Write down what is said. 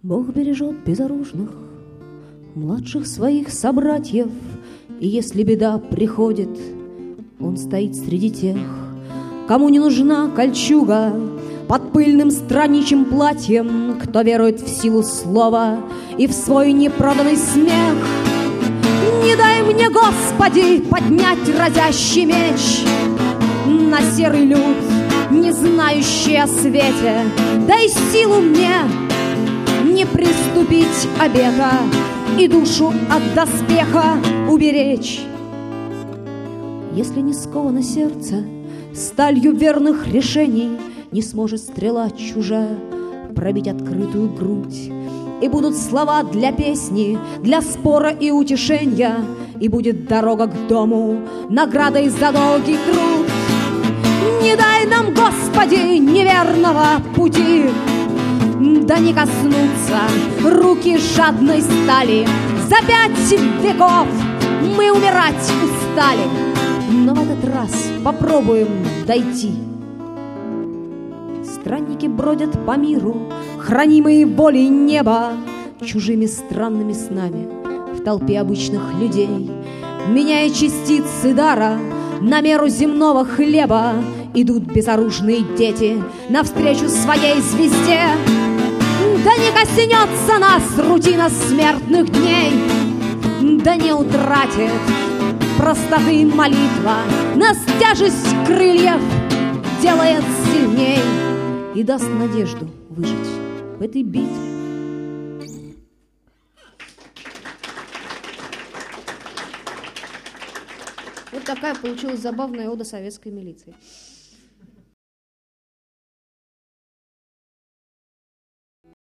Бог бережет безоружных, младших своих собратьев, и если беда приходит, Он стоит среди тех, кому не нужна кольчуга под пыльным страничьим платьем, кто верует в силу слова и в свой непроданный смех. Не дай мне, Господи, поднять разящий меч на серый люд, не знающий о свете. Дай силу мне не приступить обета и душу от доспеха уберечь. Если не сковано сердце сталью верных решений, не сможет стрела чужая пробить открытую грудь. И будут слова для песни, для спора и утешения, и будет дорога к дому наградой за долгий труд. Не дай нам, Господи, неверного пути, да не коснутся руки жадной стали. За 5 веков мы умирать устали, но в этот раз попробуем дойти. Странники бродят по миру, хранимые волей неба, чужими странными снами в толпе обычных людей. Меняя частицы дара на меру земного хлеба, идут безоружные дети навстречу своей звезде. Да не коснется нас рутина смертных дней, да не утратит простоты молитва. Нас тяжесть крыльев делает сильней и даст надежду выжить в этой битве. Вот такая получилась забавная ода советской милиции.